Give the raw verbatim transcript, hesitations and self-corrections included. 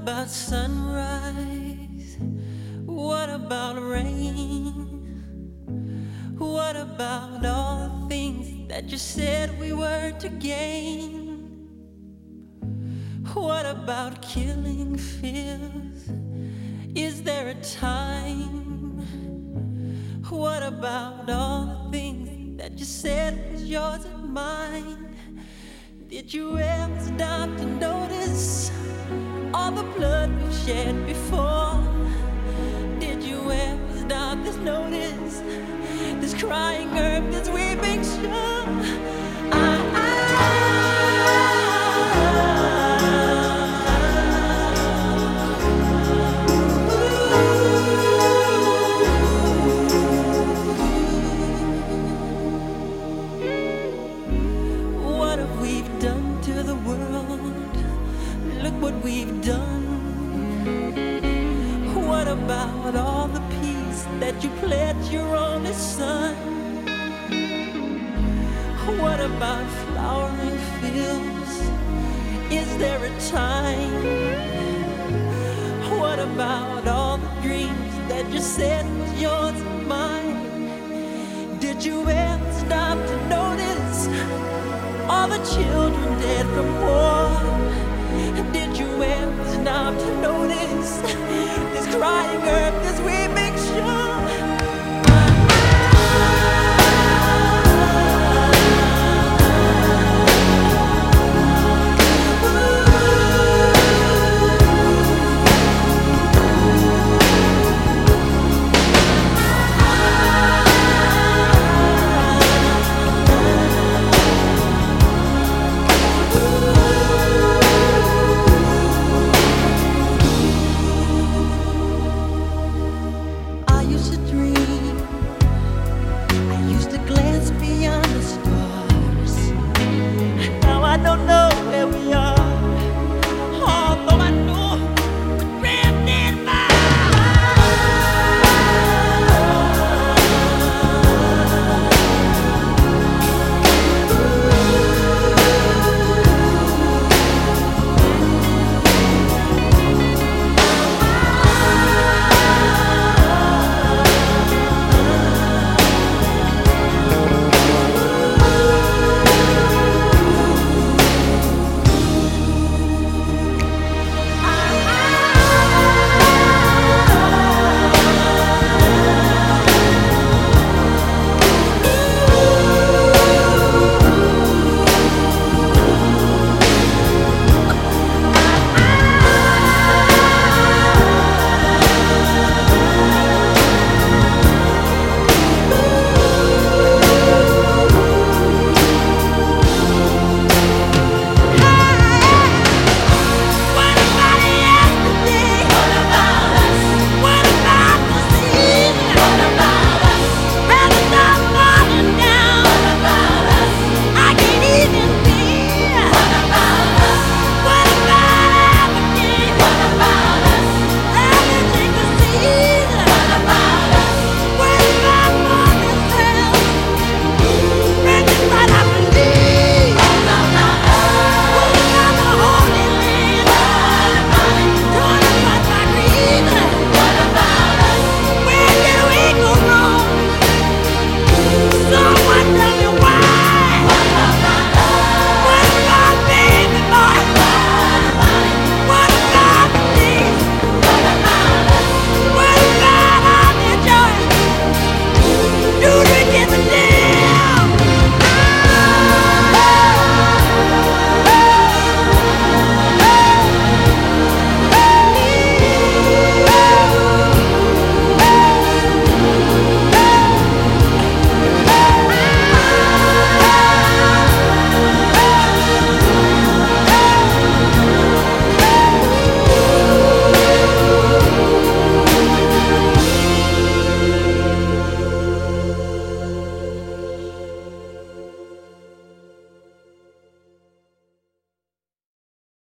about sunrise? What about rain? What about all the things that you said we were to gain? What about killing fears? Is there a time? What about all the things that you said was yours and mine? Did you ever stop to notice all the blood we've shed before? Did you ever stop to notice this crying earth, this weeping shore? I, What have we done to the world? Look what we've done. What about all the peace that you pledged your only son? What about flowering fields? Is there a time? What about all the dreams that you said was yours and mine? Did you ever stop to notice all the children dead from